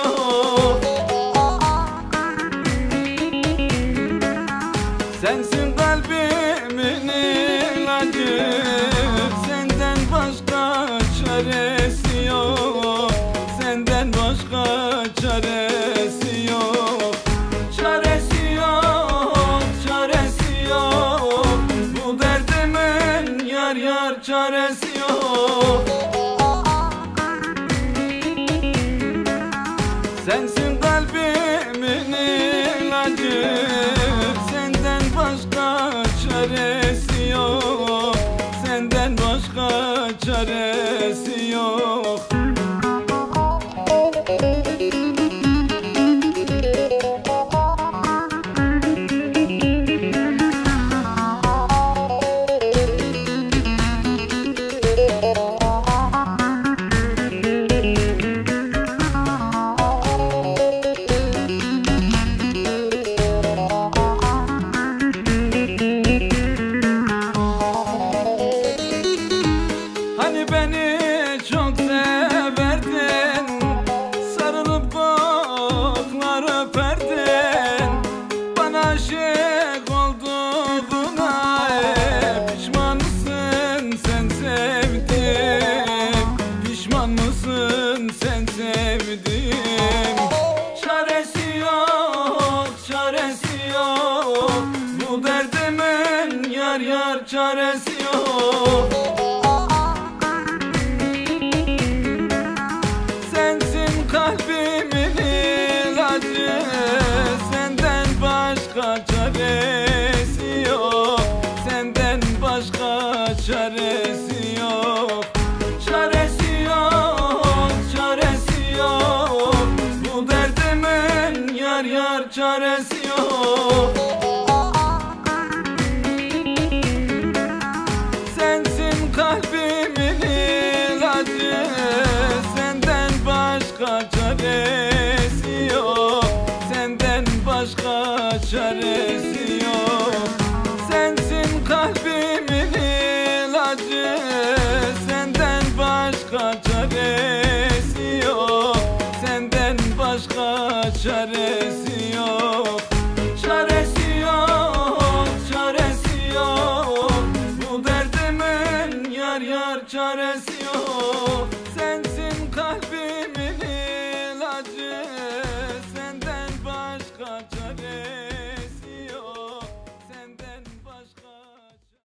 yok. Sensin kalbimin ilacı, senden başka çaresi yok. Senden başka çaresi yok. Çaresi yok, çaresi yok. Bu derdimin yar yar çaresi yok. Sensin kalbimin ilacı, senden başka çaresi yok. Senden başka çaresi yok. Hani beni çok severdin, sarılıp koklar öperdin. Bana aşık olduğuna pişman mısın sen sevdim? Pişman mısın sen sevdim? Çaresi yok, çaresi yok. Bu derdimin yar yar çaresi yok. Kalbimin ilacı, senden başka çaresi yok. Senden başka çaresi yok. Çaresi yok, çaresi yok. Bu derdimin yar yar çaresi yok. Sensin kalbimin ilacı, senden başka çaresi yok. Senden başka çaresi yok. Sensin kalbimin ilacı, senden başka çaresi yok. Senden başka çaresi yok. Çaresi yok, çaresi yok. Bu derdimin yar yar çaresi yok.